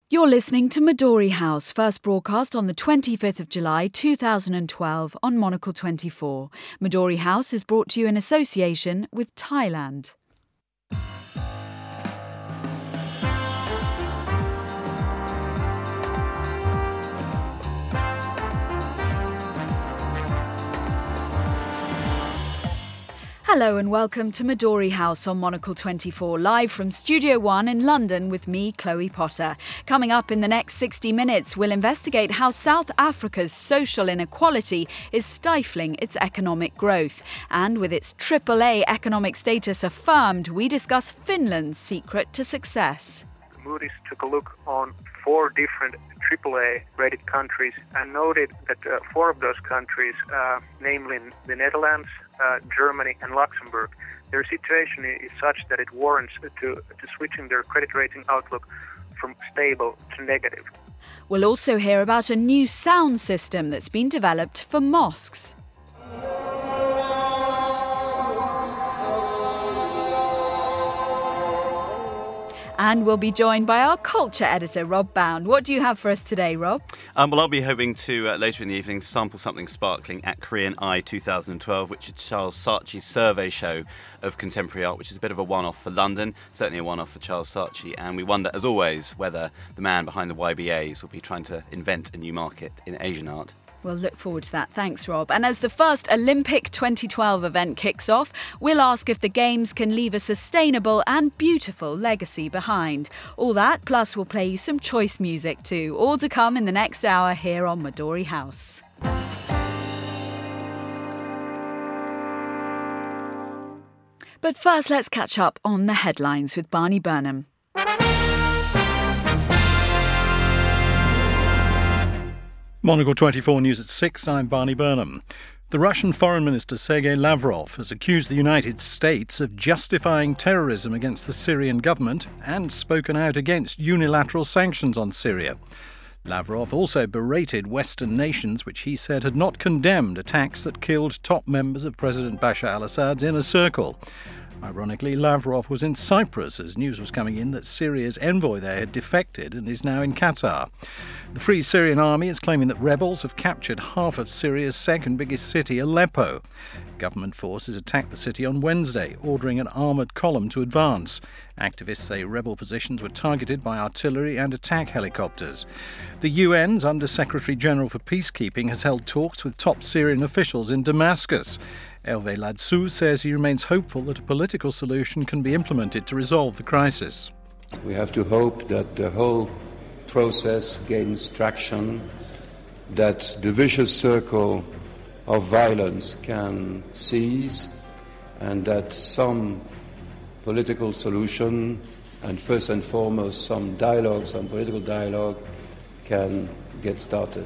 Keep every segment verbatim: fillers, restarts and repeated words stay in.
You're listening to Midori House, first broadcast on the twenty-fifth of July two thousand twelve on Monocle twenty-four. Midori House is brought to you in association with Thailand. Hello and welcome to Midori House on Monocle twenty-four, live from Studio One in London with me, Chloe Potter. Coming up in the next sixty minutes, we'll investigate how South Africa's social inequality is stifling its economic growth. And with its triple A economic status affirmed, we discuss Finland's secret to success. Moody's took a look on four different triple A rated countries and noted that uh, four of those countries, uh, namely the Netherlands, Uh, Germany and Luxembourg, their situation is such that it warrants to, to switching their credit rating outlook from stable to negative. We'll also hear about a new sound system that's been developed for mosques. And we'll be joined by our culture editor, Rob Bound. What do you have for us today, Rob? Um, well, I'll be hoping to, uh, later in the evening, sample something sparkling at Korean Eye two thousand twelve, which is Charles Saatchi's survey show of contemporary art, which is a bit of a one-off for London, certainly a one-off for Charles Saatchi. And we wonder, as always, whether the man behind the Y B As will be trying to invent a new market in Asian art. We'll look forward to that. Thanks, Rob. And as the first Olympic twenty twelve event kicks off, we'll ask if the Games can leave a sustainable and beautiful legacy behind. All that, plus we'll play you some choice music too. All to come in the next hour here on Midori House. But first, let's catch up on the headlines with Barney Burnham. Monocle twenty-four News at six, I'm Barney Burnham. The Russian Foreign Minister Sergei Lavrov has accused the United States of justifying terrorism against the Syrian government and spoken out against unilateral sanctions on Syria. Lavrov also berated Western nations which he said had not condemned attacks that killed top members of President Bashar al-Assad's inner circle. Ironically, Lavrov was in Cyprus as news was coming in that Syria's envoy there had defected and is now in Qatar. The Free Syrian Army is claiming that rebels have captured half of Syria's second biggest city, Aleppo. Government forces attacked the city on Wednesday, ordering an armoured column to advance. Activists say rebel positions were targeted by artillery and attack helicopters. The U N's Under-Secretary-General for Peacekeeping has held talks with top Syrian officials in Damascus. Hervé Ladsou says he remains hopeful that a political solution can be implemented to resolve the crisis. We have to hope that the whole process gains traction, that the vicious circle of violence can cease, and that some political solution, and first and foremost some dialogue, some political dialogue, can get started.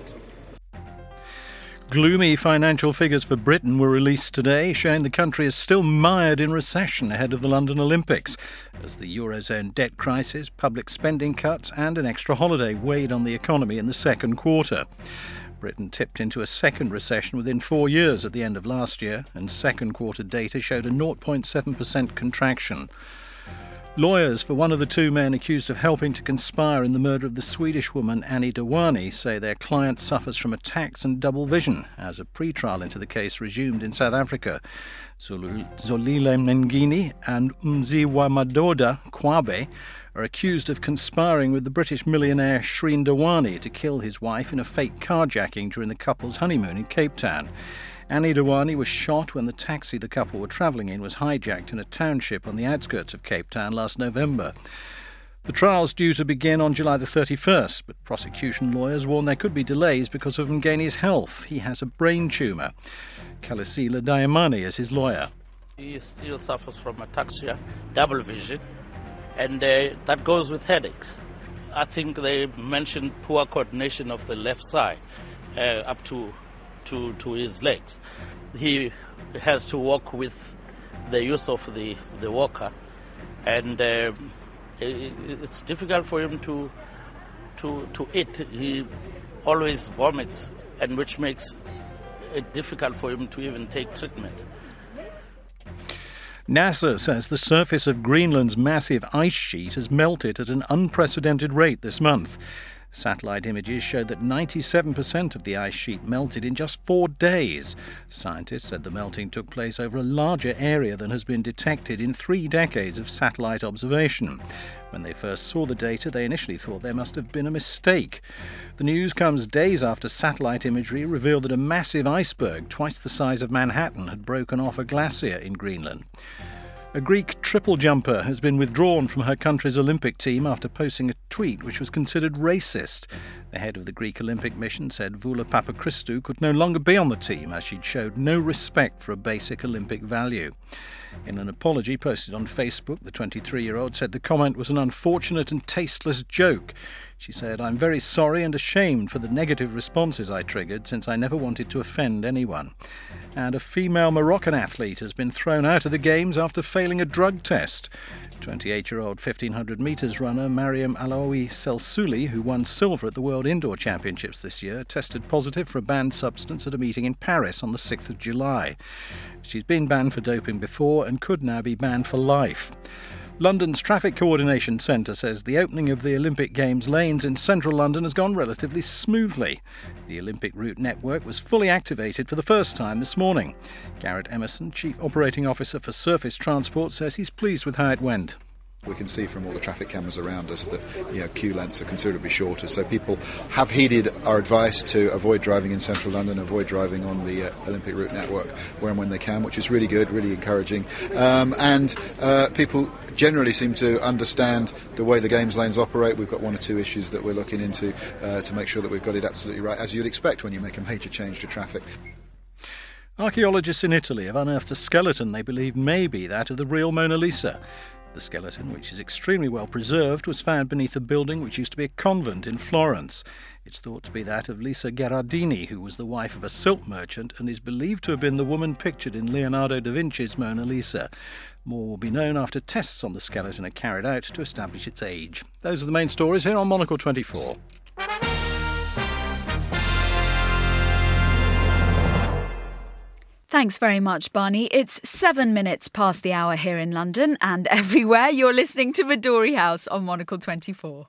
Gloomy financial figures for Britain were released today, showing the country is still mired in recession ahead of the London Olympics, as the Eurozone debt crisis, public spending cuts and an extra holiday weighed on the economy in the second quarter. Britain tipped into a second recession within four years at the end of last year, and second quarter data showed a zero point seven percent contraction. Lawyers for one of the two men accused of helping to conspire in the murder of the Swedish woman Annie Dewani say their client suffers from attacks and double vision as a pre-trial into the case resumed in South Africa. Zolile Mngeni and Mziwa Madoda Kwabe are accused of conspiring with the British millionaire Shreen Dewani to kill his wife in a fake carjacking during the couple's honeymoon in Cape Town. Annie Dewani was shot when the taxi the couple were travelling in was hijacked in a township on the outskirts of Cape Town last November. The trial's due to begin on July the thirty-first, but prosecution lawyers warn there could be delays because of Mngeni's health. He has a brain tumour. Kalisila Diamani is his lawyer. He still suffers from ataxia, double vision, and uh, that goes with headaches. I think they mentioned poor coordination of the left side uh, up to To, to his legs. He has to walk with the use of the, the walker, and uh, it, it's difficult for him to to to eat. He always vomits, and which makes it difficult for him to even take treatment. NASA says the surface of Greenland's massive ice sheet has melted at an unprecedented rate this month. Satellite images showed that ninety-seven percent of the ice sheet melted in just four days. Scientists said the melting took place over a larger area than has been detected in three decades of satellite observation. When they first saw the data, they initially thought there must have been a mistake. The news comes days after satellite imagery revealed that a massive iceberg, twice the size of Manhattan, had broken off a glacier in Greenland. A Greek triple jumper has been withdrawn from her country's Olympic team after posting a tweet which was considered racist. The head of the Greek Olympic mission said Voula Papachristou could no longer be on the team as she'd showed no respect for a basic Olympic value. In an apology posted on Facebook, the twenty-three-year-old said the comment was an unfortunate and tasteless joke. She said, "I'm very sorry and ashamed for the negative responses I triggered, since I never wanted to offend anyone." And a female Moroccan athlete has been thrown out of the Games after failing a drug test. twenty-eight-year-old fifteen hundred metres runner Mariam Alaoui Selsouli, who won silver at the World Indoor Championships this year, tested positive for a banned substance at a meeting in Paris on the sixth of July. She's been banned for doping before and could now be banned for life. London's Traffic Coordination Centre says the opening of the Olympic Games lanes in central London has gone relatively smoothly. The Olympic route network was fully activated for the first time this morning. Garrett Emerson, Chief Operating Officer for Surface Transport, says he's pleased with how it went. We can see from all the traffic cameras around us that, you know, queue lengths are considerably shorter. So people have heeded our advice to avoid driving in central London, avoid driving on the uh, Olympic route network where and when they can, which is really good, really encouraging. Um, and uh, people generally seem to understand the way the Games lanes operate. We've got one or two issues that we're looking into uh, to make sure that we've got it absolutely right, as you'd expect when you make a major change to traffic. Archaeologists in Italy have unearthed a skeleton they believe may be that of the real Mona Lisa. The skeleton, which is extremely well preserved, was found beneath a building which used to be a convent in Florence. It's thought to be that of Lisa Gherardini, who was the wife of a silk merchant and is believed to have been the woman pictured in Leonardo da Vinci's Mona Lisa. More will be known after tests on the skeleton are carried out to establish its age. Those are the main stories here on Monocle twenty-four. Thanks very much, Barney. It's seven minutes past the hour here in London and everywhere. You're listening to Midori House on Monocle twenty-four.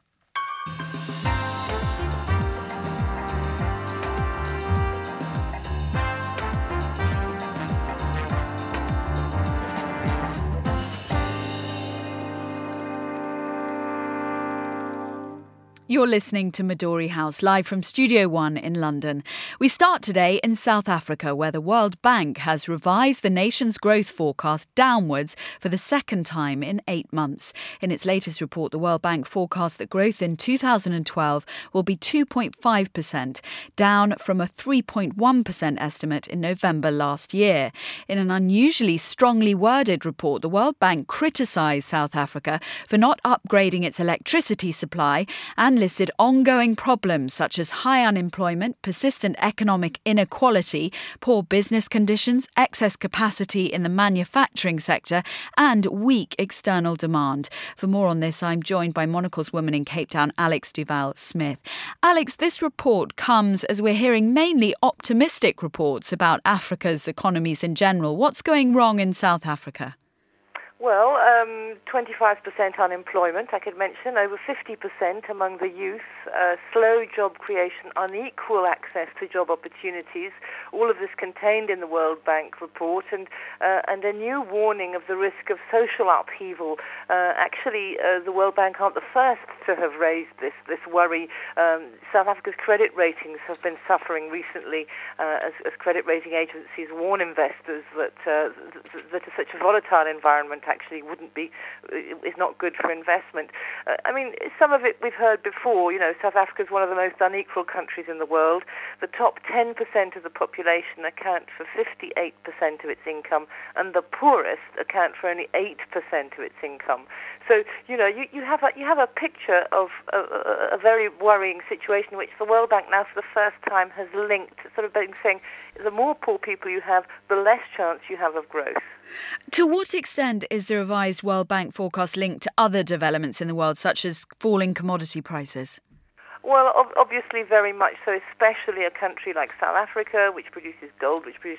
You're listening to Midori House, live from Studio One in London. We start today in South Africa, where the World Bank has revised the nation's growth forecast downwards for the second time in eight months. In its latest report, the World Bank forecast that growth in two thousand twelve will be two point five percent, down from a three point one percent estimate in November last year. In an unusually strongly worded report, the World Bank criticised South Africa for not upgrading its electricity supply and listed ongoing problems such as high unemployment, persistent economic inequality, poor business conditions, excess capacity in the manufacturing sector, and weak external demand. For more on this, I'm joined by Monocle's woman in Cape Town, Alex Duval-Smith. Alex, this report comes as we're hearing mainly optimistic reports about Africa's economies in general. What's going wrong in South Africa? Well, um, twenty-five percent unemployment, I could mention, over fifty percent among the youth, uh, slow job creation, unequal access to job opportunities, all of this contained in the World Bank report, and uh, and a new warning of the risk of social upheaval. Uh, actually, uh, the World Bank aren't the first to have raised this, this worry. Um, South Africa's credit ratings have been suffering recently uh, as, as credit rating agencies warn investors that, uh, th- that such a volatile environment actually wouldn't be, is not good for investment. Uh, I mean, some of it we've heard before. You know, South Africa is one of the most unequal countries in the world. The top ten percent of the population account for fifty-eight percent of its income, and the poorest account for only eight percent of its income. So, you know, you, you have a, you have a picture of a, a, a very worrying situation in which the World Bank now for the first time has linked, sort of been saying, the more poor people you have, the less chance you have of growth. To what extent is the revised World Bank forecast linked to other developments in the world, such as falling commodity prices? Well, obviously very much so, especially a country like South Africa, which produces gold, which produces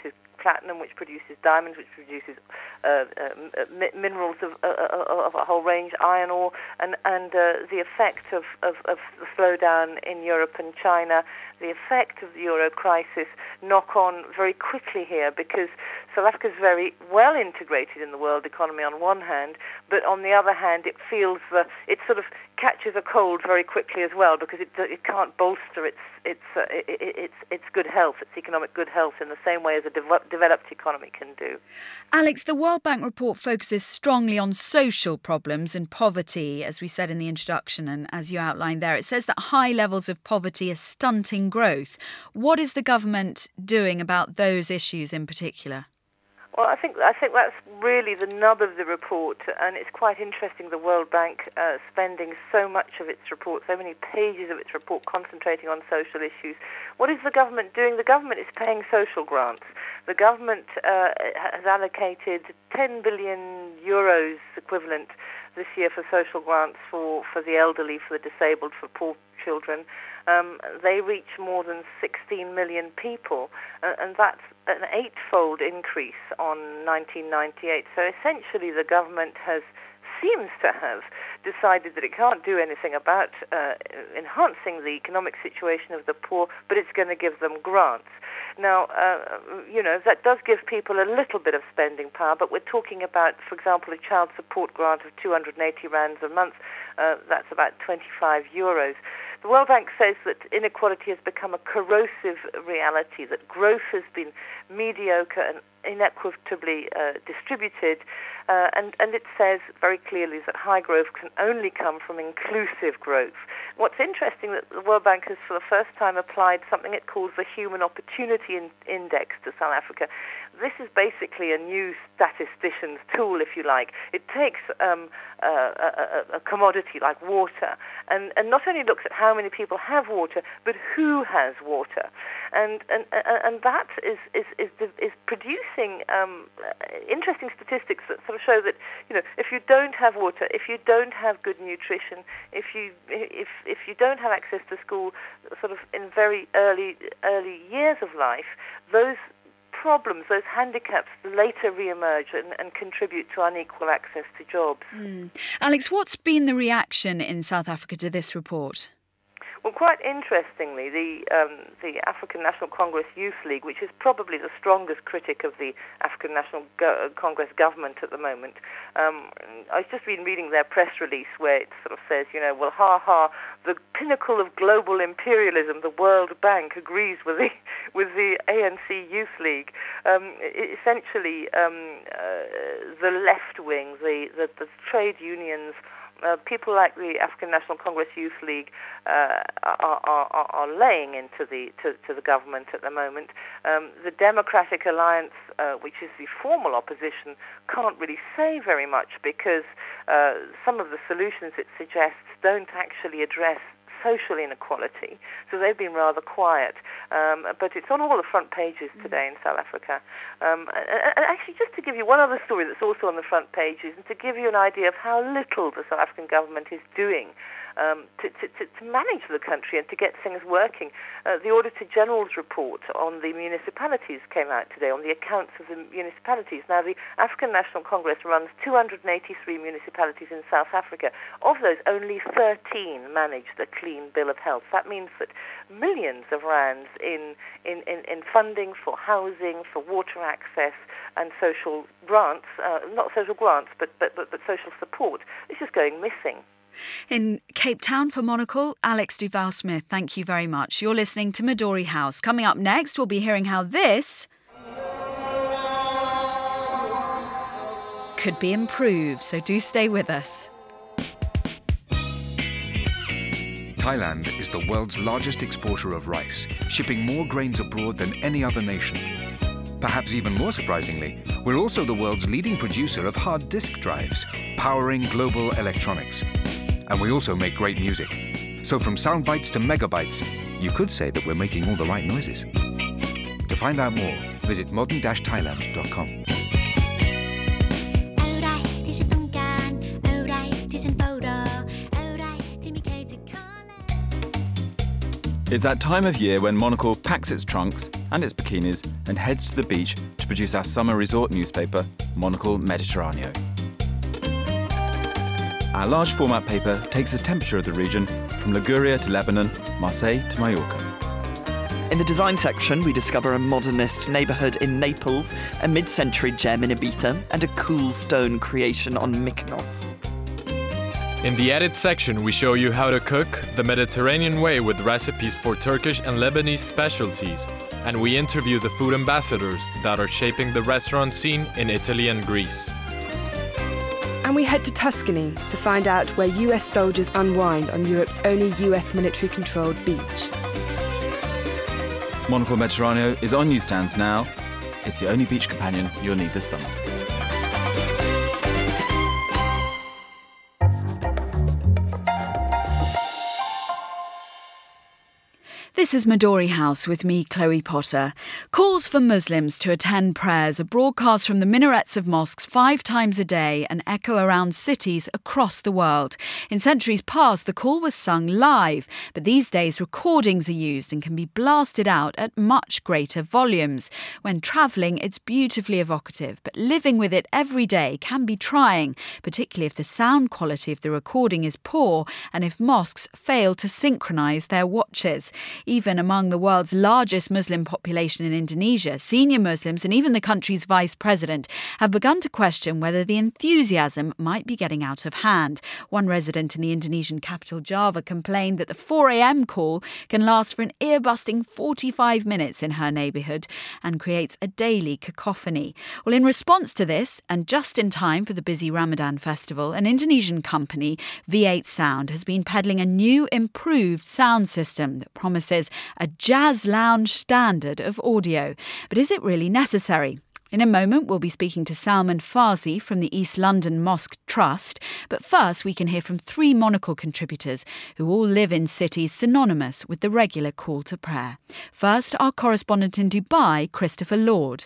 platinum, which produces diamonds, which produces uh, uh, mi- minerals of, uh, of a whole range, iron ore, and, and uh, the effect of, of, of the slowdown in Europe and China, the effect of the euro crisis knock on very quickly here, because South Africa is very well integrated in the world economy on one hand, but on the other hand it feels that it sort of catches a cold very quickly as well, because it, it can't bolster its its, uh, it, its its good health, its economic good health in the same way as a de- developed economy can do. Alex, the World Bank report focuses strongly on social problems and poverty, as we said in the introduction and as you outlined there. It says that high levels of poverty are stunting growth. What is the government doing about those issues in particular? Well, I think I think that's really the nub of the report, and it's quite interesting, the World Bank uh, spending so much of its report, so many pages of its report concentrating on social issues. What is the government doing? The government is paying social grants. The government uh, has allocated ten billion euros equivalent this year for social grants for, for the elderly, for the disabled, for poor children. Um, they reach more than sixteen million people, uh, and that's an eightfold increase on nineteen ninety-eight. So essentially the government has seems to have decided that it can't do anything about uh, enhancing the economic situation of the poor, but it's going to give them grants. Now, uh, you know, that does give people a little bit of spending power, but we're talking about, for example, a child support grant of two hundred eighty rands a month. Uh, that's about twenty-five euros. The World Bank says that inequality has become a corrosive reality, that growth has been mediocre and inequitably uh, distributed, uh, and, and it says very clearly that high growth can only come from inclusive growth. What's interesting that the World Bank has for the first time applied something it calls the Human Opportunity in- Index to South Africa. This is basically a new statistician's tool, if you like. It takes um, a, a, a commodity like water and, and not only looks at how many people have water, but who has water. And and, and that is, is, is, is producing um, interesting statistics that sort of show that, you know, if you don't have water, if you don't have good nutrition, if you if if you don't have access to school sort of in very early early years of life, those problems, those handicaps later re-emerge and, and contribute to unequal access to jobs. Mm. Alex, what's been the reaction in South Africa to this report? Well, quite interestingly, the um, the African National Congress Youth League, which is probably the strongest critic of the African National Go- Congress government at the moment, um, I've just been reading their press release where it sort of says, you know, well, ha ha, the pinnacle of global imperialism, the World Bank agrees with the with the A N C Youth League. Um, essentially, um, uh, the left wing, the, the, the trade unions, Uh, people like the African National Congress Youth League uh, are, are, are laying into the to, to the government at the moment. Um, the Democratic Alliance, uh, which is the formal opposition, can't really say very much because uh, some of the solutions it suggests don't actually address social inequality, so they've been rather quiet. Um, but it's on all the front pages today in South Africa. Um, and actually, just to give you one other story that's also on the front pages, and to give you an idea of how little the South African government is doing um, to, to, to manage the country and to get things working. Uh, the Auditor General's report on the municipalities came out today, on the accounts of the municipalities. Now, the African National Congress runs two hundred eighty-three municipalities in South Africa. Of those, only thirteen manage the clean bill of health. That means that millions of rands in, in, in, in funding for housing, for water access and social grants, uh, not social grants, but, but, but, but social support, is just going missing. In Cape Town for Monocle, Alex Duval-Smith, thank you very much. You're listening to Midori House. Coming up next, we'll be hearing how this could be improved, so do stay with us. Thailand is the world's largest exporter of rice, shipping more grains abroad than any other nation. Perhaps even more surprisingly, we're also the world's leading producer of hard disk drives, powering global electronics. And we also make great music. So from sound bites to megabytes, you could say that we're making all the right noises. To find out more, visit modern dash thailand dot com. It's that time of year when Monocle packs its trunks and its bikinis and heads to the beach to produce our summer resort newspaper, Monocle Mediterraneo. Our large format paper takes the temperature of the region from Liguria to Lebanon, Marseille to Mallorca. In the design section, we discover a modernist neighbourhood in Naples, a mid-century gem in Ibiza, and a cool stone creation on Mykonos. In the edit section, we show you how to cook the Mediterranean way with recipes for Turkish and Lebanese specialties. And we interview the food ambassadors that are shaping the restaurant scene in Italy and Greece. And we head to Tuscany to find out where U S soldiers unwind on Europe's only U S military-controlled beach. Monocle Mediterraneo is on newsstands now. It's the only beach companion you'll need this summer. This is Midori House with me, Chloe Potter. Calls for Muslims to attend prayers are broadcast from the minarets of mosques five times a day and echo around cities across the world. In centuries past, the call was sung live, but these days recordings are used and can be blasted out at much greater volumes. When travelling, it's beautifully evocative, but living with it every day can be trying, particularly if the sound quality of the recording is poor and if mosques fail to synchronise their watches. Even among the world's largest Muslim population in Indonesia, senior Muslims and even the country's vice president have begun to question whether the enthusiasm might be getting out of hand. One resident in the Indonesian capital Java complained that the four a.m. call can last for an ear-busting forty-five minutes in her neighbourhood and creates a daily cacophony. Well, in response to this, and just in time for the busy Ramadan festival, an Indonesian company, V eight Sound, has been peddling a new improved sound system that promises a jazz lounge standard of audio. But is it really necessary? In a moment, we'll be speaking to Salman Farsi from the East London Mosque Trust. But first, we can hear from three Monocle contributors who all live in cities synonymous with the regular call to prayer. First, our correspondent in Dubai, Christopher Lord.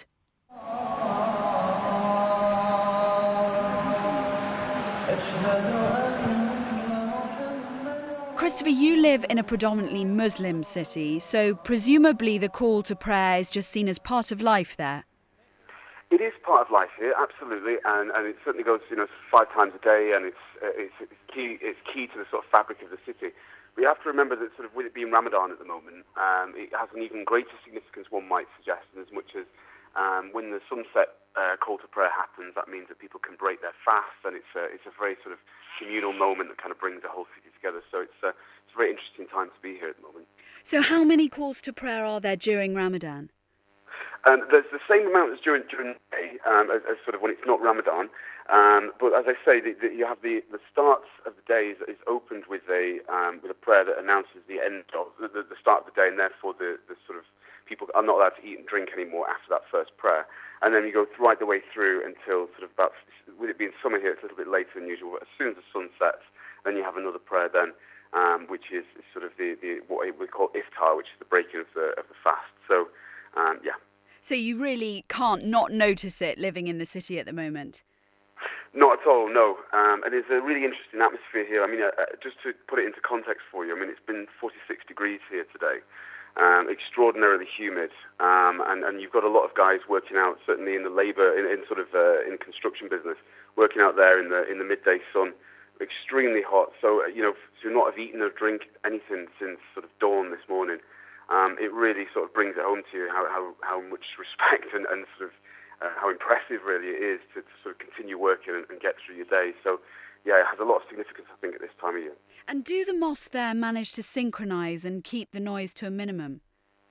Christopher, you live in a predominantly Muslim city, so presumably the call to prayer is just seen as part of life there. It is part of life here, absolutely, and, and it certainly goes, you know, five times a day, and it's, uh, it's it's key it's key to the sort of fabric of the city. We have to remember that, sort of, with it being Ramadan at the moment, um, it has an even greater significance, one might suggest, in as much as um, when the sunset uh, call to prayer happens, that means that people can break their fast, and it's a, it's a very sort of communal moment that kind of brings the whole city together. So it's a, it's a very interesting time to be here at the moment. So how many calls to prayer are there during Ramadan? Um, there's the same amount as during, during the day, um, as, as sort of when it's not Ramadan. Um, but as I say, the, the, you have the, the start of the day is, is opened with a um, with a prayer that announces the end of the, the, the start of the day, and therefore the, the sort of people are not allowed to eat and drink anymore after that first prayer. And then you go right the way through until sort of about, with it being summer here, it's a little bit later than usual. But as soon as the sun sets, then you have another prayer then, um, which is, is sort of the, the what we call iftar, which is the breaking of the of the fast. So, um, yeah. So you really can't not notice it living in the city at the moment? Not at all, no. Um, and it's a really interesting atmosphere here. I mean, uh, just to put it into context for you, I mean, it's been forty-six degrees here today, um, extraordinarily humid, um, and, and you've got a lot of guys working out, certainly in the labour, in, in sort of uh, in the construction business, working out there in the in the midday sun, extremely hot. So, uh, you know, to not have eaten or drink anything since sort of dawn this morning, Um, it really sort of brings it home to you how, how, how much respect and, and sort of uh, how impressive really it is to, to sort of continue working and, and get through your day. So, yeah, it has a lot of significance, I think, at this time of year. And do the mosques there manage to synchronise and keep the noise to a minimum?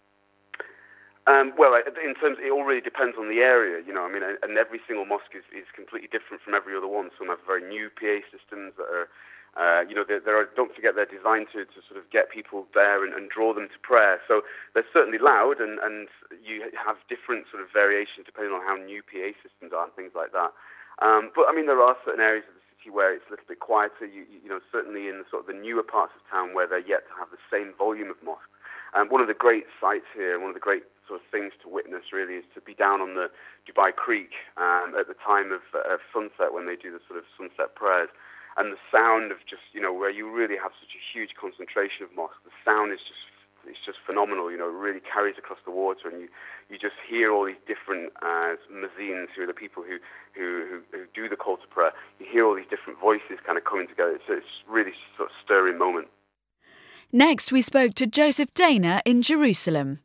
Um, well, in terms, it all really depends on the area, you know. I mean, and every single mosque is, is completely different from every other one. Some have very new P A systems that are, uh, you know, there, there are. Don't forget, they're designed to, to sort of get people there and, and draw them to prayer. So they're certainly loud, and, and you have different sort of variations depending on how new P A systems are and things like that. Um, but I mean, there are certain areas of the city where it's a little bit quieter. You, you know, certainly in the sort of the newer parts of town where they're yet to have the same volume of mosques. Um, one of the great sights here, one of the great sort of things to witness really is to be down on the Dubai Creek um, at the time of, uh, of sunset when they do the sort of sunset prayers. And the sound of just, you know, where you really have such a huge concentration of mosques, the sound is just it's just phenomenal. You know, it really carries across the water, and you, you just hear all these different uh, muezzins, who are the people who, who, who, who do the call to prayer. You hear all these different voices kind of coming together. So it's really sort of stirring moment. Next, we spoke to Joseph Dana in Jerusalem.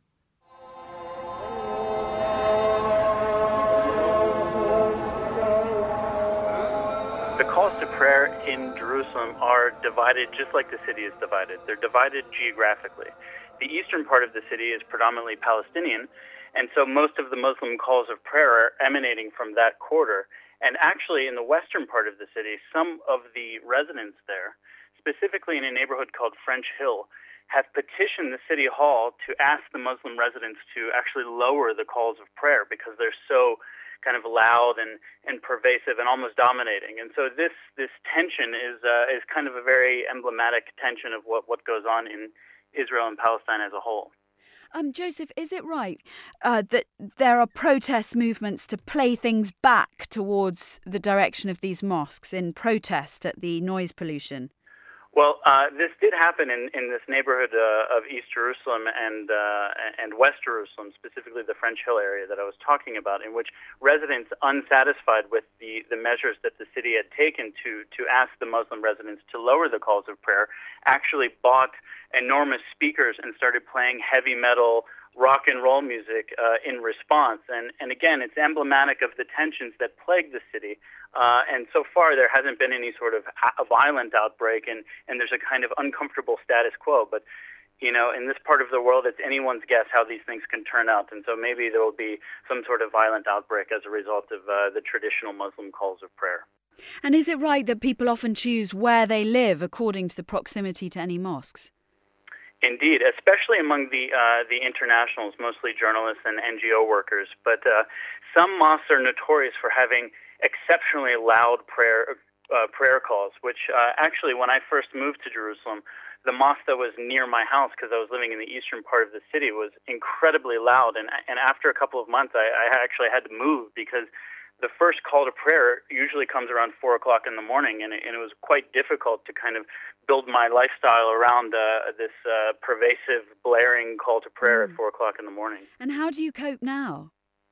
The calls to prayer in Jerusalem are divided just like the city is divided. They're divided geographically. The eastern part of the city is predominantly Palestinian, and so most of the Muslim calls of prayer are emanating from that quarter. And actually, in the western part of the city, some of the residents there, specifically in a neighborhood called French Hill, have petitioned the city hall to ask the Muslim residents to actually lower the calls of prayer because they're so kind of loud and, and pervasive and almost dominating. And so this this tension is uh, is kind of a very emblematic tension of what, what goes on in Israel and Palestine as a whole. Um, Joseph, is it right uh, that there are protest movements to play things back towards the direction of these mosques in protest at the noise pollution? Well, uh, this did happen in, in this neighborhood uh, of East Jerusalem and uh, and West Jerusalem, specifically the French Hill area that I was talking about, in which residents unsatisfied with the, the measures that the city had taken to, to ask the Muslim residents to lower the calls of prayer, actually bought enormous speakers and started playing heavy metal, rock and roll music uh, in response. And, and again, it's emblematic of the tensions that plague the city. Uh, and so far, there hasn't been any sort of a violent outbreak, and, and there's a kind of uncomfortable status quo. But, you know, in this part of the world, it's anyone's guess how these things can turn out. And so maybe there will be some sort of violent outbreak as a result of uh, the traditional Muslim calls of prayer. And is it right that people often choose where they live according to the proximity to any mosques? Indeed, especially among the uh, the internationals, mostly journalists and N G O workers. But uh, some mosques are notorious for having exceptionally loud prayer uh, prayer calls, which uh, actually, when I first moved to Jerusalem, the mosque that was near my house, because I was living in the eastern part of the city, was incredibly loud. And, and after a couple of months, I, I actually had to move because the first call to prayer usually comes around four o'clock in the morning, and it, and it was quite difficult to kind of build my lifestyle around uh, this uh, pervasive, blaring call to prayer mm. at four o'clock in the morning. And how do you cope now?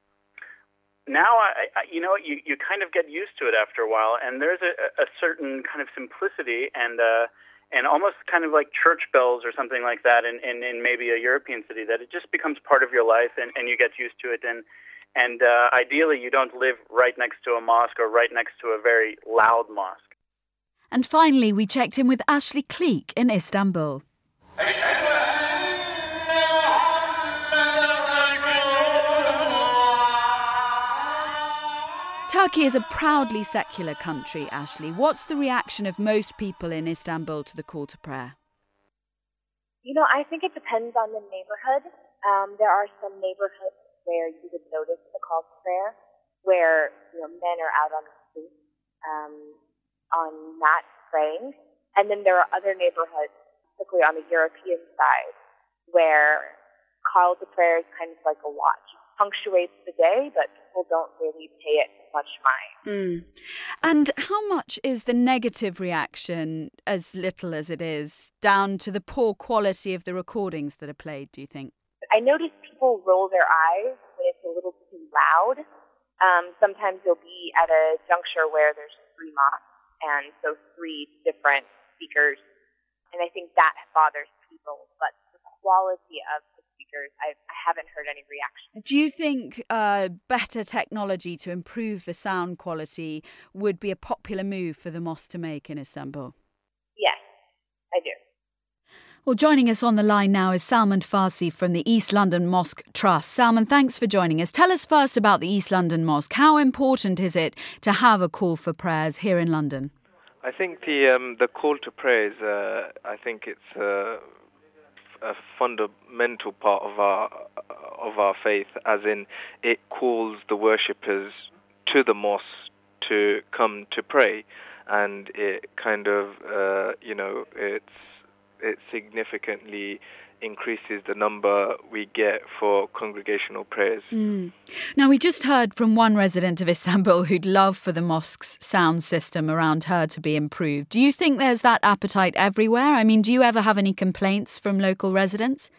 Now, I, I, you know, you, you kind of get used to it after a while, and there's a, a certain kind of simplicity and uh, and almost kind of like church bells or something like that in, in, in maybe a European city, that it just becomes part of your life, and, and you get used to it. And And uh, ideally, you don't live right next to a mosque or right next to a very loud mosque. And finally, we checked in with Ashley Cleek in Istanbul. Turkey is a proudly secular country, Ashley. What's the reaction of most people in Istanbul to the call to prayer? You know, I think it depends on the neighborhood. Um, there are some neighborhoods where you would notice the call to prayer, where, you know, men are out on the street um, on mats praying. And then there are other neighborhoods, particularly on the European side, where call to prayer is kind of like a watch. It punctuates the day, but people don't really pay it much mind. Mm. And how much is the negative reaction, as little as it is, down to the poor quality of the recordings that are played, do you think? I notice people roll their eyes when it's a little too loud. Um, sometimes you'll be at a juncture where there's three mosques, and so three different speakers. And I think that bothers people. But the quality of the speakers, I, I haven't heard any reaction. Do you think uh, better technology to improve the sound quality would be a popular move for the mosque to make in Istanbul? Yes, I do. Well, joining us on the line now is Salman Farsi from the East London Mosque Trust. Salman, thanks for joining us. Tell us first about the East London Mosque. How important is it to have a call for prayers here in London? I think the um, the call to prayers, uh, I think it's uh, a fundamental part of our of our faith, as in it calls the worshippers to the mosque to come to pray, and it kind of, uh, you know, it's it significantly increases the number we get for congregational prayers. Mm. Now, we just heard from one resident of Istanbul who'd love for the mosque's sound system around her to be improved. Do you think there's that appetite everywhere? I mean, do you ever have any complaints from local residents?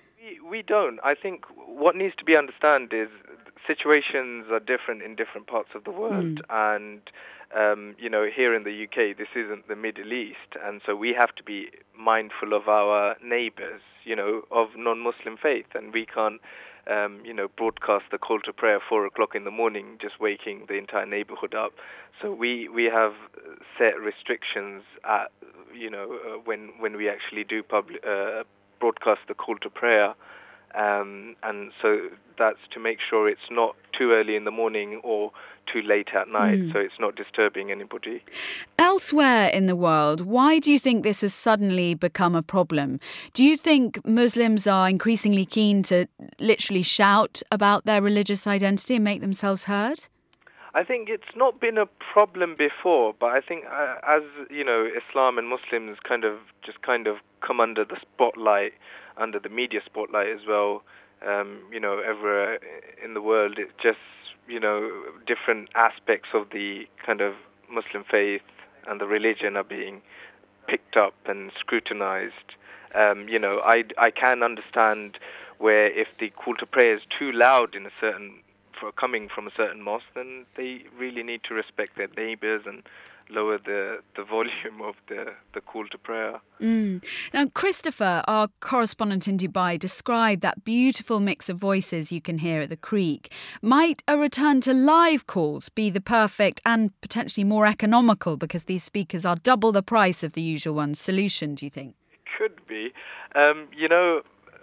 we don't. I think what needs to be understood is situations are different in different parts of the world, mm. and um, you know, here in the U K, this isn't the Middle East, and so we have to be mindful of our neighbours, you know, of non-Muslim faith, and we can't, um, you know, broadcast the call to prayer at four o'clock in the morning, just waking the entire neighbourhood up. So we we have set restrictions at, you know, uh, when when we actually do public uh, broadcast the call to prayer. Um, and so that's to make sure it's not too early in the morning or too late at night, mm. so it's not disturbing anybody. Elsewhere in the world, why do you think this has suddenly become a problem? Do you think Muslims are increasingly keen to literally shout about their religious identity and make themselves heard? I think it's not been a problem before, but I think uh, as, you know, Islam and Muslims kind of just kind of come under the spotlight, under the media spotlight as well, um, you know, everywhere in the world, it's just, you know, different aspects of the kind of Muslim faith and the religion are being picked up and scrutinized. Um, you know, I, I can understand where if the call to prayer is too loud in a certain, for coming from a certain mosque, then they really need to respect their neighbors and lower the, the volume of the, the call to prayer. Mm. Now, Christopher, our correspondent in Dubai, described that beautiful mix of voices you can hear at the creek. Might a return to live calls be the perfect and potentially more economical, because these speakers are double the price of the usual ones, solution, do you think? Could be. Um, you know,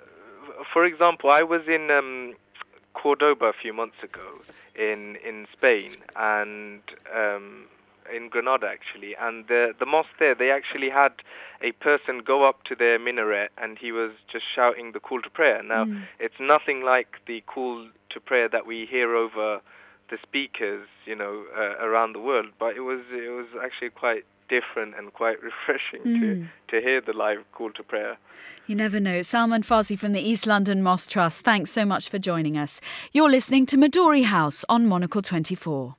for example, I was in um, Cordoba a few months ago in, in Spain, and um, in Granada actually, and the the mosque there, they actually had a person go up to their minaret and he was just shouting the call to prayer. Now, mm. it's nothing like the call to prayer that we hear over the speakers, you know, uh, around the world, but it was it was actually quite different and quite refreshing mm. to, to hear the live call to prayer. You never know. Salman Farsi from the East London Mosque Trust, thanks so much for joining us. You're listening to Midori House on Monocle twenty-four.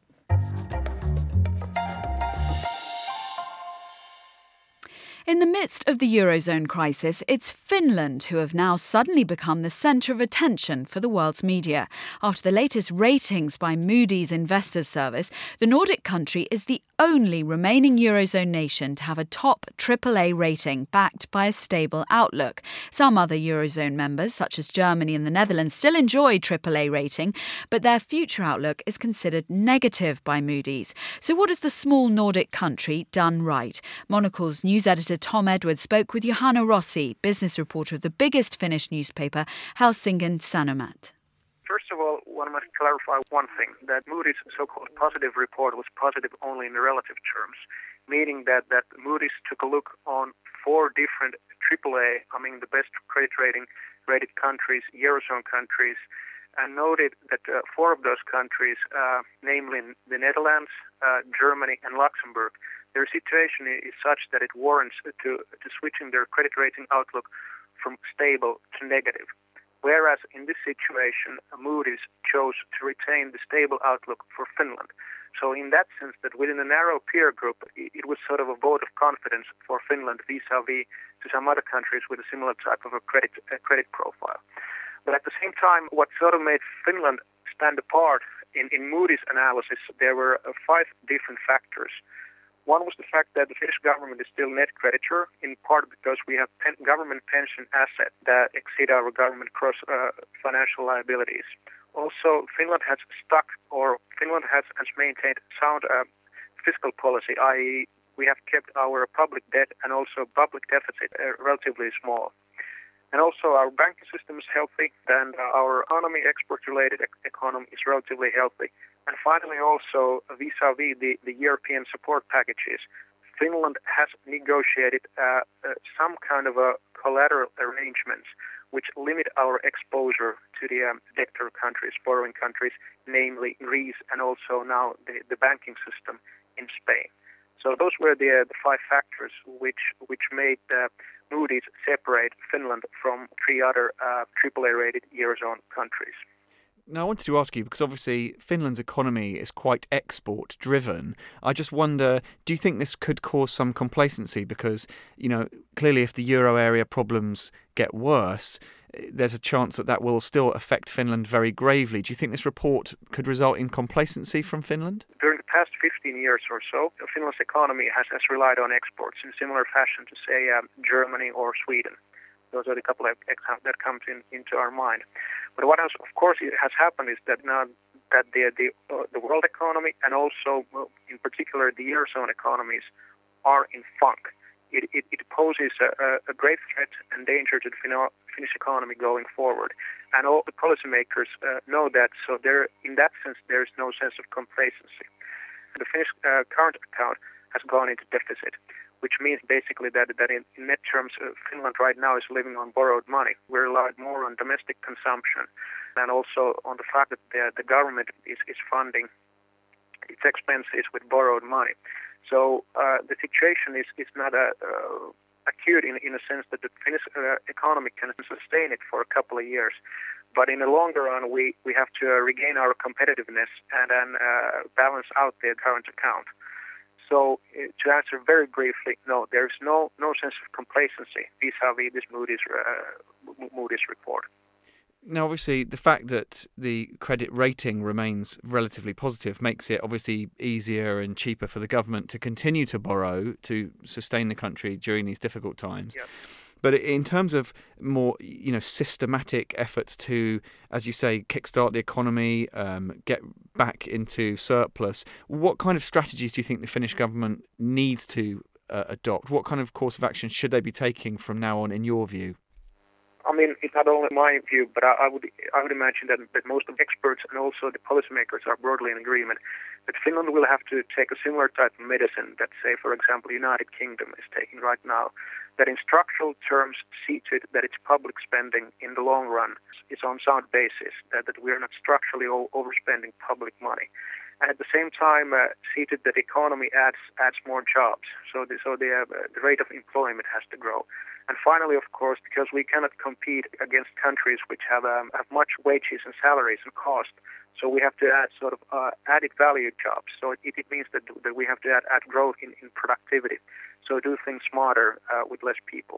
In the midst of the Eurozone crisis, it's Finland who have now suddenly become the centre of attention for the world's media. After the latest ratings by Moody's Investors Service, the Nordic country is the only remaining Eurozone nation to have a top triple A rating backed by a stable outlook. Some other Eurozone members, such as Germany and the Netherlands, still enjoy triple A rating, but their future outlook is considered negative by Moody's. So what has the small Nordic country done right? Monocle's news editor Tom Edwards spoke with Johanna Rossi, business reporter of the biggest Finnish newspaper, Helsingin Sanomat. First of all, one must clarify one thing, that Moody's so-called positive report was positive only in relative terms, meaning that, that Moody's took a look on four different triple A, I mean the best credit rating rated countries, Eurozone countries, and noted that uh, four of those countries, uh, namely the Netherlands, uh, Germany and Luxembourg, their situation is such that it warrants to, to switching their credit rating outlook from stable to negative. Whereas in this situation, Moody's chose to retain the stable outlook for Finland. So in that sense, that within a narrow peer group, it was sort of a vote of confidence for Finland vis-a-vis to some other countries with a similar type of a credit, a credit profile. But at the same time, what sort of made Finland stand apart in, in Moody's analysis, there were uh, five different factors. One was the fact that the Finnish government is still net creditor, in part because we have pen- government pension assets that exceed our government cross uh, financial liabilities. Also, Finland has stuck, or Finland has, has maintained sound uh, fiscal policy, that is we have kept our public debt and also public deficit uh, relatively small. And also our banking system is healthy, and uh, our economy, export-related e- economy is relatively healthy. And finally also, vis-a-vis the, the European support packages, Finland has negotiated uh, uh, some kind of a collateral arrangements which limit our exposure to the um, debtor countries, borrowing countries, namely Greece and also now the, the banking system in Spain. So those were the, uh, the five factors which which made uh, Moody's separate Finland from three other uh, triple A rated Eurozone countries. Now, I wanted to ask you, because obviously Finland's economy is quite export-driven. I just wonder, do you think this could cause some complacency? Because, you know, clearly if the euro area problems get worse, there's a chance that that will still affect Finland very gravely. Do you think this report could result in complacency from Finland? During the past fifteen years or so, Finland's economy has, has relied on exports in similar fashion to, say, um, Germany or Sweden. Those are the couple of examples that come in, into our mind. But what has, of course, it has happened is that now that the the, uh, the world economy and also, well, in particular, the Eurozone economies are in funk. It, it, it poses a, a great threat and danger to the Finnish economy going forward. And all the policymakers uh, know that, so there, in that sense, there is no sense of complacency. The Finnish uh, current account has gone into deficit, which means basically that, that in, in net terms, uh, Finland right now is living on borrowed money. We're relied more on domestic consumption and also on the fact that the, the government is, is funding its expenses with borrowed money. So uh, the situation is, is not a, uh, acute in, in a sense that the Finnish uh, economy can sustain it for a couple of years. But in the longer run, we, we have to uh, regain our competitiveness and then uh, balance out the current account. So uh, to answer very briefly, no, there's no, no sense of complacency vis-a-vis this Moody's, uh, Moody's report. Now, obviously, the fact that the credit rating remains relatively positive makes it obviously easier and cheaper for the government to continue to borrow to sustain the country during these difficult times. Yep. But in terms of more, you know, systematic efforts to, as you say, kickstart the economy, um, get back into surplus, what kind of strategies do you think the Finnish government needs to uh, adopt? What kind of course of action should they be taking from now on, in your view? I mean, it's not only my view, but I, I would I would imagine that, that most of the experts and also the policymakers are broadly in agreement that Finland will have to take a similar type of medicine that, say, for example, the United Kingdom is taking right now, that in structural terms see to it that its public spending in the long run is on sound basis, that, that we are not structurally o- overspending public money. And at the same time, uh, see to it that the economy adds adds more jobs, so the, so the, uh, the rate of employment has to grow. And finally, of course, because we cannot compete against countries which have um, have much wages and salaries and cost, so we have to add sort of uh, added value jobs. So it, it means that, that we have to add, add growth in, in productivity. So do things smarter uh, with less people.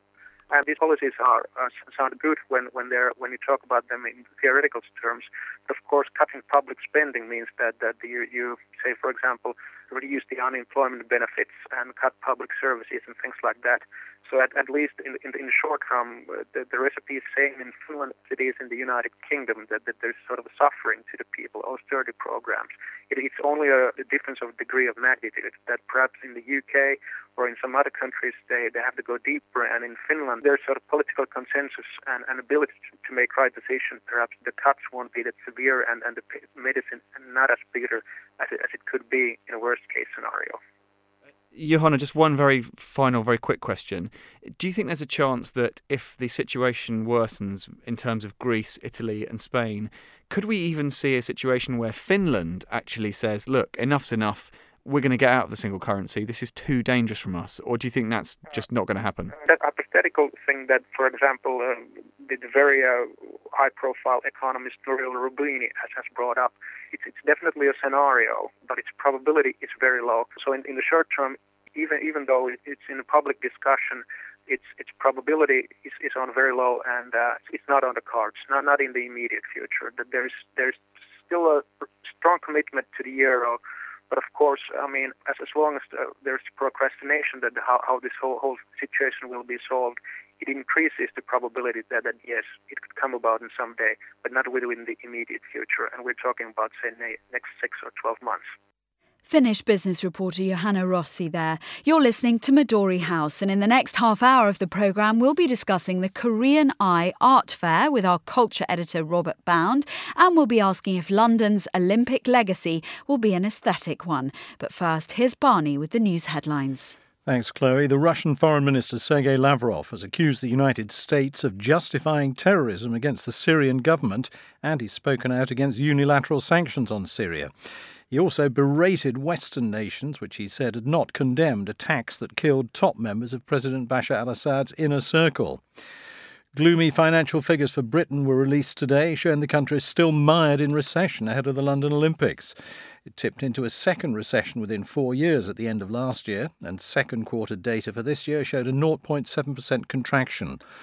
And these policies are uh, sound good when when they're when you talk about them in theoretical terms. But of course, cutting public spending means that that you, you say, for example, reduce the unemployment benefits and cut public services and things like that. So at, at least in, in, in the short term, uh, the, the recipe is same in Finland as it is in the United Kingdom, that, that there's sort of a suffering to the people, austerity programs. It, it's only a, a difference of degree of magnitude, that perhaps in the U K or in some other countries, they, they have to go deeper. And in Finland, there's sort of political consensus and, and ability to, to make right decisions. Perhaps the cuts won't be that severe and, and the medicine not as bitter as it, as it could be in a worst-case scenario. Johanna, just one very final, very quick question. Do you think there's a chance that if the situation worsens in terms of Greece, Italy and Spain, could we even see a situation where Finland actually says, look, enough's enough, we're going to get out of the single currency, this is too dangerous from us? Or do you think that's just not going to happen? That hypothetical thing that, for example, um, the, the very uh, high-profile economist Nouriel Roubini has, has brought up, it's, it's definitely a scenario, but its probability is very low. So in, in the short term, even even though it's in a public discussion, its its probability is, is on very low, and uh, it's not on the cards, not not in the immediate future. That there's there's still a strong commitment to the euro. But of course, I mean, as, as long as uh, there's procrastination that the, how, how this whole, whole situation will be solved, it increases the probability that, that, yes, it could come about in some day, but not within the immediate future. And we're talking about, say, next six or twelve months. Finnish business reporter Johanna Rossi there. You're listening to Midori House, and in the next half hour of the programme we'll be discussing the Korean Eye Art Fair with our culture editor Robert Bound, and we'll be asking if London's Olympic legacy will be an aesthetic one. But first, here's Barney with the news headlines. Thanks, Chloe. The Russian Foreign Minister Sergei Lavrov has accused the United States of justifying terrorism against the Syrian government, and he's spoken out against unilateral sanctions on Syria. He also berated Western nations, which he said had not condemned attacks that killed top members of President Bashar al-Assad's inner circle. Gloomy financial figures for Britain were released today, showing the country is still mired in recession ahead of the London Olympics. It tipped into a second recession within four years at the end of last year, and second quarter data for this year showed a zero point seven percent contraction.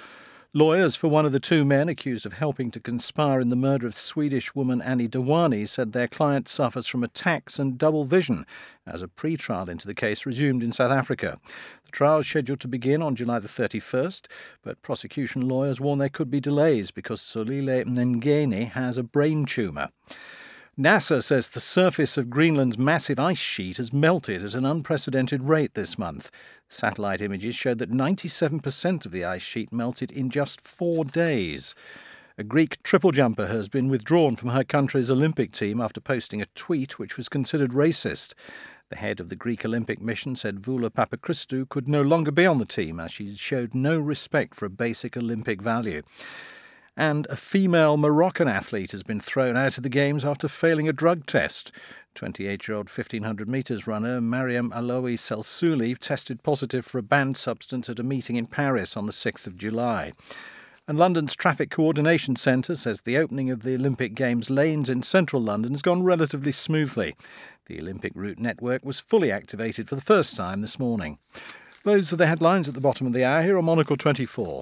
Lawyers for one of the two men accused of helping to conspire in the murder of Swedish woman Annie Dewani said their client suffers from attacks and double vision as a pre-trial into the case resumed in South Africa. The trial is scheduled to begin on July the thirty-first, but prosecution lawyers warn there could be delays because Solile Mngeni has a brain tumour. NASA says the surface of Greenland's massive ice sheet has melted at an unprecedented rate this month. Satellite images showed that ninety-seven percent of the ice sheet melted in just four days. A Greek triple jumper has been withdrawn from her country's Olympic team after posting a tweet which was considered racist. The head of the Greek Olympic mission said Voula Papachristou could no longer be on the team as she showed no respect for a basic Olympic value. And a female Moroccan athlete has been thrown out of the Games after failing a drug test. twenty-eight-year-old fifteen hundred metres runner Mariam Aloui Selsouli tested positive for a banned substance at a meeting in Paris on the sixth of July. And London's Traffic Coordination Centre says the opening of the Olympic Games lanes in central London has gone relatively smoothly. The Olympic route network was fully activated for the first time this morning. Those are the headlines at the bottom of the hour here on Monocle twenty-four.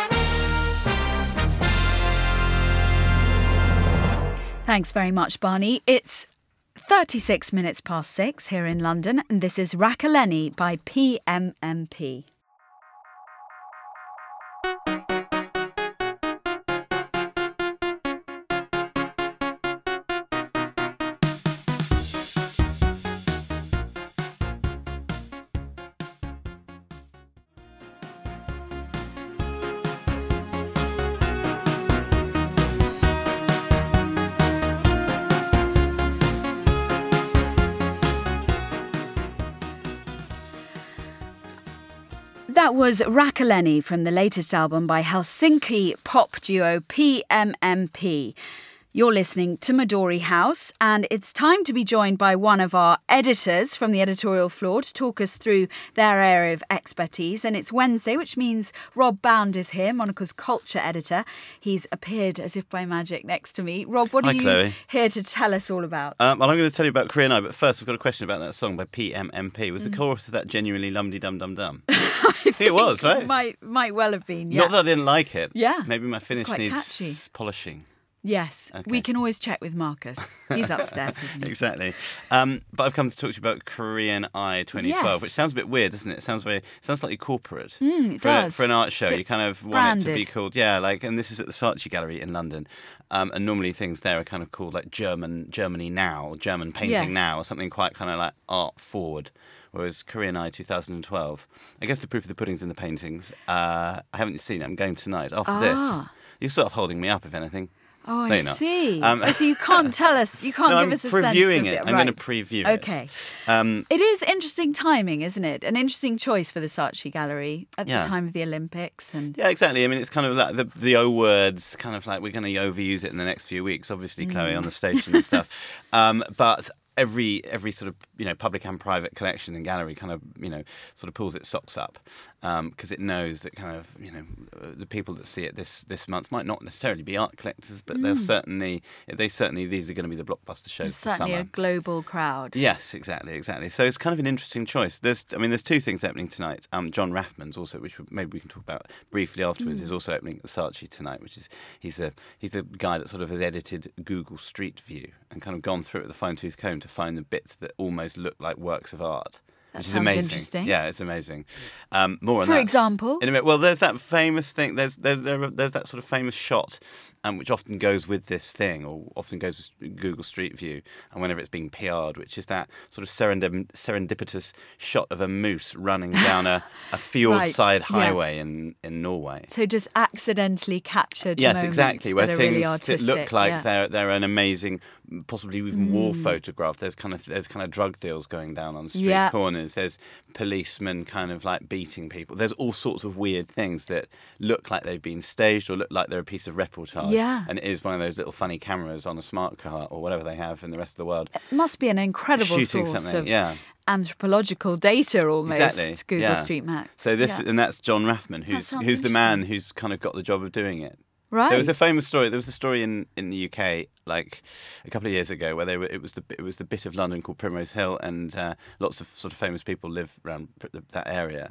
Thanks very much, Barney. It's thirty-six minutes past six here in London, and this is Rakaleni by P M M P. That was Rakaleni from the latest album by Helsinki pop duo P M M P. You're listening to Midori House, and it's time to be joined by one of our editors from the editorial floor to talk us through their area of expertise. And it's Wednesday, which means Rob Bound is here, Monocle's culture editor. He's appeared as if by magic next to me. Rob, what Hi, are you Chloe. here to tell us all about? Um, well, I'm going to tell you about Korean Eye, but first I've got a question about that song by P M M P. Was Mm. the chorus of that genuinely lum-de-dum-dum-dum? I think it was, right? Might, might well have been, yeah. Not that I didn't like it. Yeah. Maybe my finish quite needs catchy. polishing. Yes, Okay. we can always check with Marcus. He's upstairs, isn't he? Exactly. Um, but I've come to talk to you about Korean Eye twenty twelve, Yes. which sounds a bit weird, doesn't it? It sounds very, it sounds slightly corporate. Mm, it for, a- does. for an art show, Bit you kind of want it to be branded. called, yeah, like, and this is at the Saatchi Gallery in London. Um, and normally things there are kind of called like German, Germany Now, German Painting Yes. Now, or something quite kind of like art forward. Whereas Korean Eye twenty twelve, I guess the proof of the pudding's in the paintings. Uh, I haven't seen it. I'm going tonight after Ah. this. You're sort of holding me up, if anything. Oh, No, I you're not. see. Um, oh, so you can't tell us, you can't no, give I'm us a sense previewing of it. it. I'm right. going to preview it. Okay. Um, It is interesting timing, isn't it? An interesting choice for the Saatchi Gallery at Yeah. the time of the Olympics. And Yeah, exactly. I mean, it's kind of like the, the O words, kind of like we're going to overuse it in the next few weeks, obviously, Chloe, Mm. on the station and stuff. Um, but every every sort of, you know, public and private collection and gallery kind of, you know, sort of pulls its socks up because it knows that kind of, you know, uh, the people that see it this this month might not necessarily be art collectors, but they'll Mm. certainly, they certainly, these are going to be the blockbuster shows it's for certainly summer. a global crowd. Yes, exactly, exactly. So it's kind of an interesting choice. There's, I mean, there's two things happening tonight. Um, John Rathman's also, which maybe we can talk about briefly afterwards, Mm. is also opening at the Saatchi tonight. Which is he's a he's the guy that sort of has edited Google Street View and kind of gone through it with a fine tooth comb to find the bits that almost look like works of art. That Which is sounds amazing. interesting. Yeah, it's amazing. Um, more on For that. example? In a minute. Well, there's that famous thing. There's there's there, there's that sort of famous shot, um, which often goes with this thing, or often goes with Google Street View, and whenever it's being P R'd, which is that sort of serendip- serendipitous shot of a moose running down a, a fjord-side Right, yeah. highway in, in Norway. So just accidentally captured Yes, moments exactly. Where that are things really that artistic. look like yeah. they're they're an amazing, possibly even war Mm. photograph. There's kind of there's kind of drug deals going down on street Yeah. corners. There's policemen kind of like beating people. There's all sorts of weird things that look like they've been staged or look like they're a piece of reportage. Yeah. And it is one of those little funny cameras on a smart car or whatever they have in the rest of the world. It must be an incredible Shooting source something, of yeah. anthropological data almost, Exactly. Google yeah. Street Maps. So this Yeah. and that's John Rathman, That who's sounds who's the man who's kind of got the job of doing it. Right. There was a famous story. There was a story in, in the U K like a couple of years ago where they were. It was the it was the bit of London called Primrose Hill, and uh, lots of sort of famous people live around pr- that area.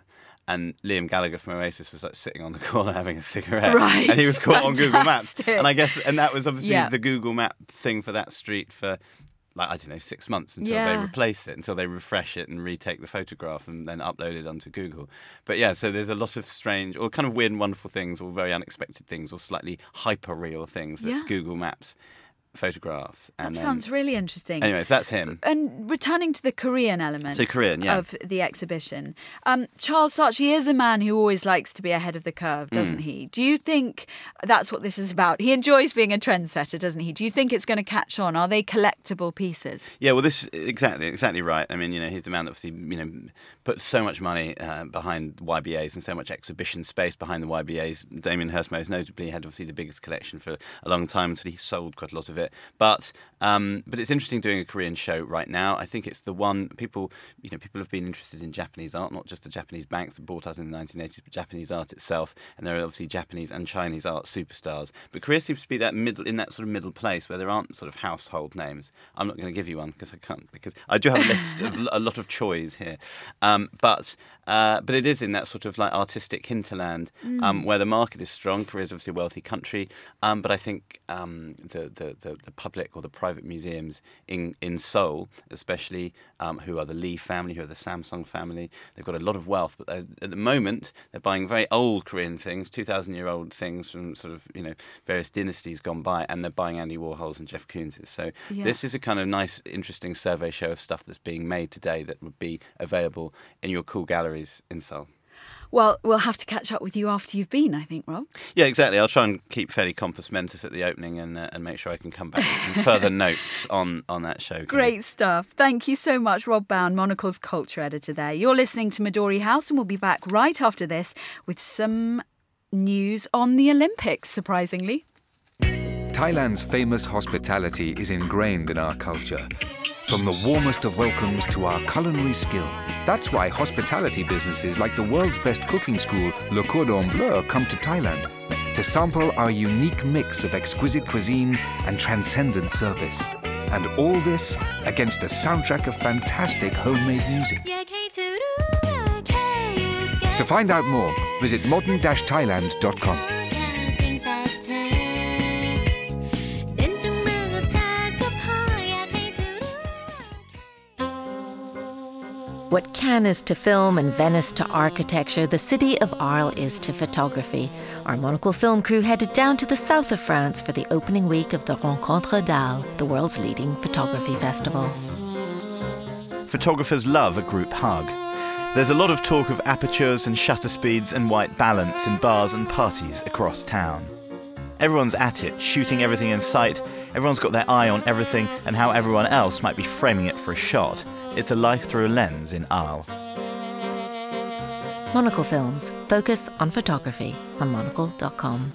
and Liam Gallagher from Oasis was like sitting on the corner having a cigarette, right? And he was caught Fantastic. on Google Maps, and I guess, and that was obviously yeah. the Google Map thing for that street for, like, I don't know, six months until yeah. they replace it, until they refresh it and retake the photograph and then upload it onto Google. But yeah, so there's a lot of strange or kind of weird and wonderful things, or very unexpected things, or slightly hyper-real things that yeah. Google Maps photographs. That and sounds then, really interesting. Anyways, that's him. And returning to the Korean element so Korean, yeah. of the exhibition, um, Charles Saatchi is a man who always likes to be ahead of the curve, doesn't Mm. he? Do you think that's what this is about? He enjoys being a trendsetter, doesn't he? Do you think it's going to catch on? Are they collectible pieces? Yeah, well, this is exactly exactly right. I mean, you know, he's the man that obviously, you know, put so much money uh, behind Y B As and so much exhibition space behind the Y B As. Damien Hirst most notably had obviously the biggest collection for a long time until he sold quite a lot of it. But um, but it's interesting doing a Korean show right now. I think it's the one people, you know, people have been interested in Japanese art, not just the Japanese banks that bought out in the nineteen eighties, but Japanese art itself. And there are obviously Japanese and Chinese art superstars. But Korea seems to be that middle in that sort of middle place where there aren't sort of household names. I'm not going to give you one because I can't, because I do have a list of a lot of choice here. Um, but uh, but it is in that sort of like artistic hinterland Mm. um, where the market is strong. Korea is obviously a wealthy country, um, but I think um, the, the, the, the public or the private museums in, in Seoul, especially, um, who are the Lee family, who are the Samsung family, they've got a lot of wealth, but they're- at the moment they're buying very old Korean things, two thousand year old things from sort of, you know, various dynasties gone by, and they're buying Andy Warhol's and Jeff Koons's. So Yeah. this is a kind of nice, interesting survey show of stuff that's being made today that would be available in your cool galleries in Seoul. Well, we'll have to catch up with you after you've been, I think, Rob. Yeah, exactly. I'll try and keep fairly compos mentis at the opening and uh, and make sure I can come back with some further notes on, on that show. Great stuff. Thank you so much, Rob Bound, Monocle's culture editor there. You're listening to Midori House, and we'll be back right after this with some news on the Olympics, surprisingly. Thailand's famous hospitality is ingrained in our culture. From the warmest of welcomes to our culinary skill. That's why hospitality businesses like the world's best cooking school, Le Cordon Bleu, come to Thailand to sample our unique mix of exquisite cuisine and transcendent service. And all this against a soundtrack of fantastic homemade music. To find out more, visit modern dash thailand dot com. What Cannes is to film and Venice to architecture, the city of Arles is to photography. Our Monocle film crew headed down to the south of France for the opening week of the Rencontre d'Arles, the world's leading photography festival. Photographers love a group hug. There's a lot of talk of apertures and shutter speeds and white balance in bars and parties across town. Everyone's at it, shooting everything in sight. Everyone's got their eye on everything and how everyone else might be framing it for a shot. It's a life through a lens in Arles. Monocle Films. Focus on photography on monocle dot com.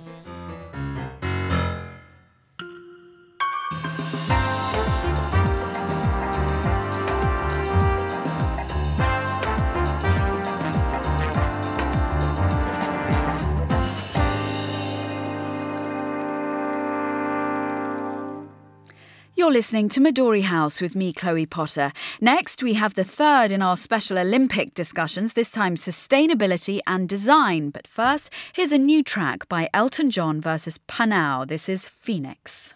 You're listening to Midori House with me, Chloe Potter. Next, we have the third in our special Olympic discussions, this time sustainability and design. But first, here's a new track by Elton John versus Panau. This is Phoenix.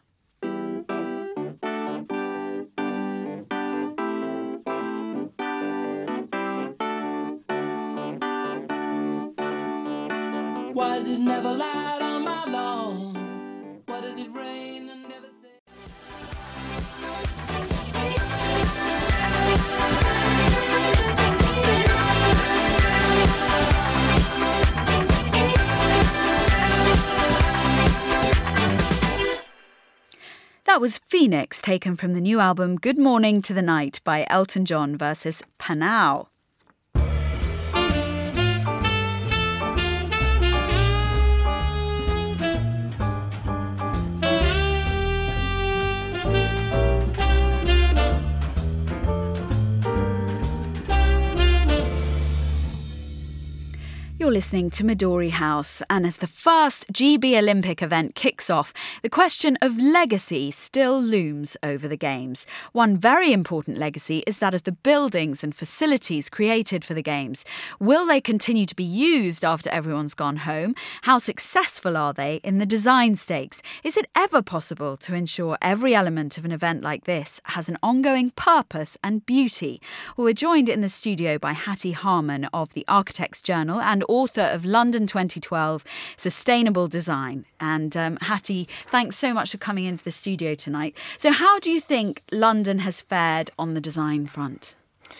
Why is it never loud on my lawn? Why does it rain and never say? That was Phoenix, taken from the new album Good Morning to the Night by Elton John versus Panau. You're You're listening to Midori House, and as the first G B Olympic event kicks off, the question of legacy still looms over the Games. One very important legacy is that of the buildings and facilities created for the Games. Will they continue to be used after everyone's gone home? How successful are they in the design stakes? Is it ever possible to ensure every element of an event like this has an ongoing purpose and beauty? Well, we're joined in the studio by Hattie Harman of the Architects Journal and author of London twenty twelve, Sustainable Design. And um, Hattie, thanks so much for coming into the studio tonight. So how do you think London has fared on the design front?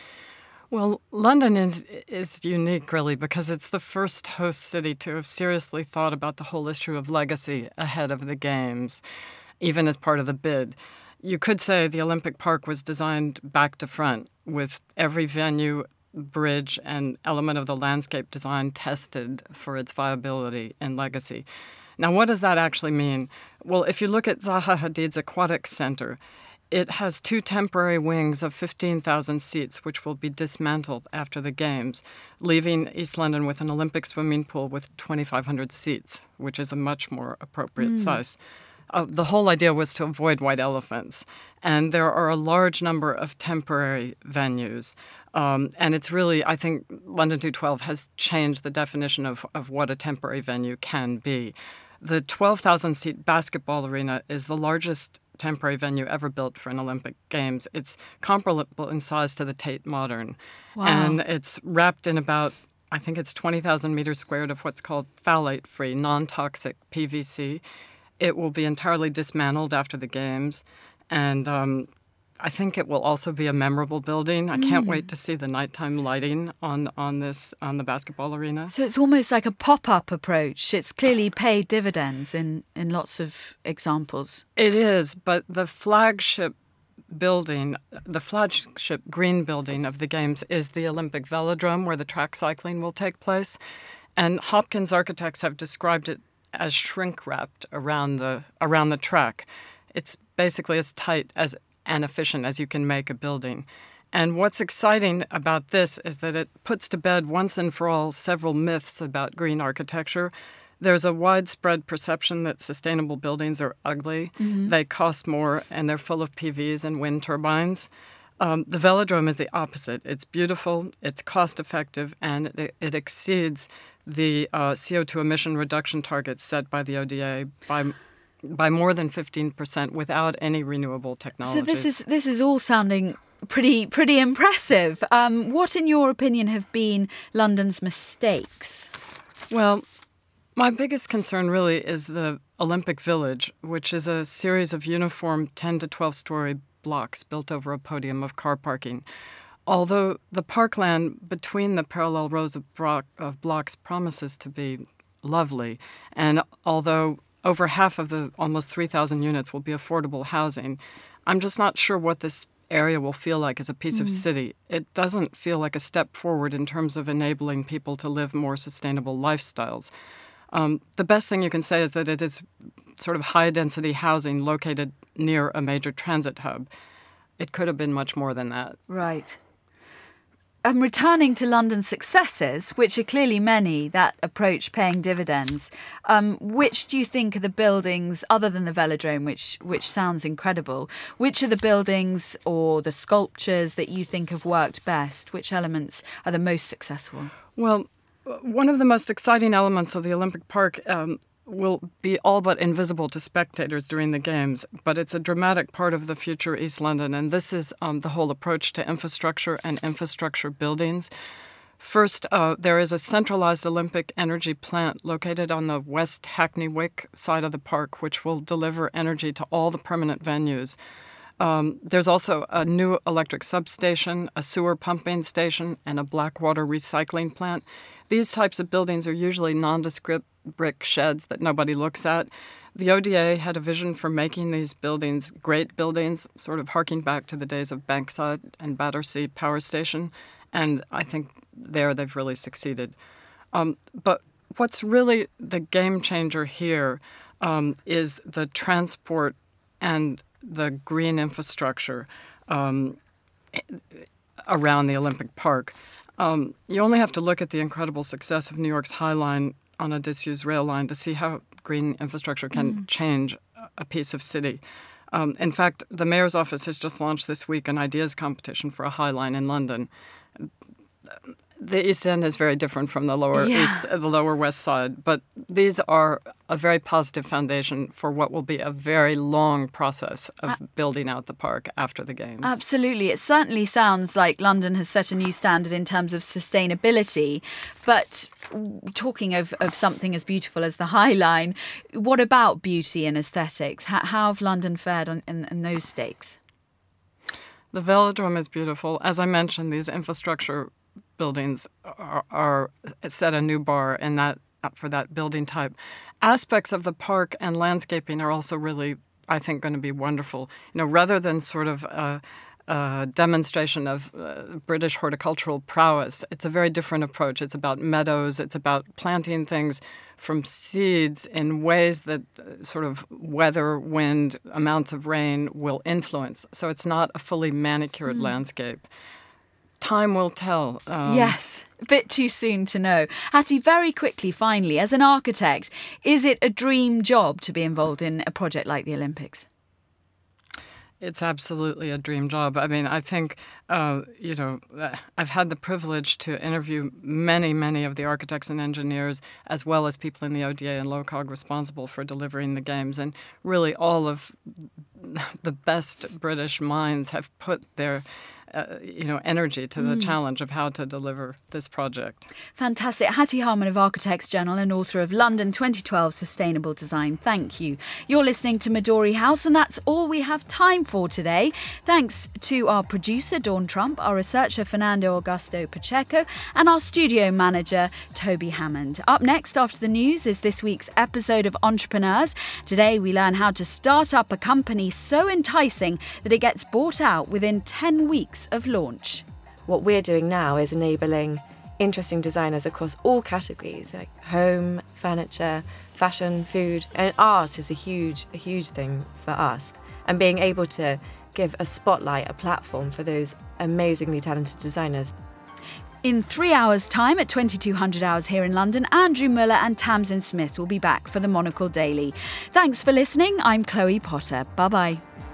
Well, London is is unique, really, because it's the first host city to have seriously thought about the whole issue of legacy ahead of the Games, even as part of the bid. You could say the Olympic Park was designed back to front, with every venue, bridge, and element of the landscape design tested for its viability and legacy. Now, what does that actually mean? Well, if you look at Zaha Hadid's Aquatic Center, it has two temporary wings of fifteen thousand seats, which will be dismantled after the Games, leaving East London with an Olympic swimming pool with twenty-five hundred seats, which is a much more appropriate mm. size. Uh, the whole idea was to avoid white elephants. And there are a large number of temporary venues. Um, and it's really, I think, London two twelve has changed the definition of, of what a temporary venue can be. The twelve thousand seat basketball arena is the largest temporary venue ever built for an Olympic Games. It's comparable in size to the Tate Modern. Wow. And it's wrapped in about, I think it's twenty thousand meters squared of what's called phthalate-free, non-toxic P V C. It will be entirely dismantled after the Games, and um, I think it will also be a memorable building. I can't mm. wait to see the nighttime lighting on, on this on the basketball arena. So it's almost like a pop-up approach. It's clearly paid dividends in, in lots of examples. It is, but the flagship building, the flagship green building of the Games is the Olympic Velodrome, where the track cycling will take place. And Hopkins architects have described it as shrink-wrapped around the around the track. It's basically as tight as and efficient as you can make a building. And what's exciting about this is that it puts to bed once and for all several myths about green architecture. There's a widespread perception that sustainable buildings are ugly, mm-hmm. they cost more, and they're full of P Vs and wind turbines. Um, the Velodrome is the opposite. It's beautiful, it's cost-effective, and it, it exceeds the uh, C O two emission reduction targets set by the O D A by by more than fifteen percent without any renewable technologies. So this is this is all sounding pretty pretty impressive. Um, what, in your opinion, have been London's mistakes? Well, my biggest concern really is the Olympic Village, which is a series of uniform ten to twelve story blocks built over a podium of car parking. Although the parkland between the parallel rows of, bro- of blocks promises to be lovely, and although over half of the almost three thousand units will be affordable housing, I'm just not sure what this area will feel like as a piece mm. of city. It doesn't feel like a step forward in terms of enabling people to live more sustainable lifestyles. Um, the best thing you can say is that it is sort of high-density housing located near a major transit hub. It could have been much more than that. Right. And returning to London's successes, which are clearly many, that approach paying dividends, um, which do you think are the buildings, other than the Velodrome, which which sounds incredible, which are the buildings or the sculptures that you think have worked best? Which elements are the most successful? Well, one of the most exciting elements of the Olympic Park um, will be all but invisible to spectators during the Games, but it's a dramatic part of the future East London, and this is um, the whole approach to infrastructure and infrastructure buildings. First, uh, there is a centralized Olympic energy plant located on the West Hackney Wick side of the park, which will deliver energy to all the permanent venues. Um, there's also a new electric substation, a sewer pumping station, and a blackwater recycling plant. These types of buildings are usually nondescript brick sheds that nobody looks at. The O D A had a vision for making these buildings great buildings, sort of harking back to the days of Bankside and Battersea Power Station, and I think there they've really succeeded. Um, but what's really the game changer here um, is the transport and the green infrastructure. Um, around the Olympic Park. Um, you only have to look at the incredible success of New York's High Line on a disused rail line to see how green infrastructure can mm. change a piece of city. Um, in fact, the mayor's office has just launched this week an ideas competition for a High Line in London. The East End is very different from the lower yeah. east, the lower west side, but these are a very positive foundation for what will be a very long process of uh, building out the park after the Games. Absolutely. It certainly sounds like London has set a new standard in terms of sustainability. But talking of, of something as beautiful as the High Line, what about beauty and aesthetics? How, how have London fared on, in, in those stakes? The Velodrome is beautiful. As I mentioned, these infrastructure buildings are, are set a new bar in that for that building type. Aspects of the park and landscaping are also really, I think, going to be wonderful. You know, rather than sort of a, a demonstration of uh, British horticultural prowess, it's a very different approach. It's about meadows. It's about planting things from seeds in ways that uh, sort of weather, wind, amounts of rain will influence. So it's not a fully manicured mm. landscape. Time will tell. Um, yes, a bit too soon to know. Hattie, very quickly, finally, as an architect, is it a dream job to be involved in a project like the Olympics? It's absolutely a dream job. I mean, I think, uh, you know, I've had the privilege to interview many, many of the architects and engineers, as well as people in the O D A and LOCOG responsible for delivering the Games. And really all of the best British minds have put their Uh, you know, energy to the mm. challenge of how to deliver this project. Fantastic. Hattie Harman of Architects Journal and author of London twenty twelve Sustainable Design. Thank you. You're listening to Midori House, and that's all we have time for today. Thanks to our producer, Dawn Trump, our researcher, Fernando Augusto Pacheco, and our studio manager, Toby Hammond. Up next after the news is this week's episode of Entrepreneurs. Today we learn how to start up a company so enticing that it gets bought out within ten weeks of launch. What we're doing now is enabling interesting designers across all categories, like home, furniture, fashion, food, and art is a huge, a huge thing for us. And being able to give a spotlight, a platform for those amazingly talented designers. In three hours' time at twenty-two hundred hours here in London, Andrew Muller and Tamsin Smith will be back for the Monocle Daily. Thanks for listening. I'm Chloe Potter. Bye-bye.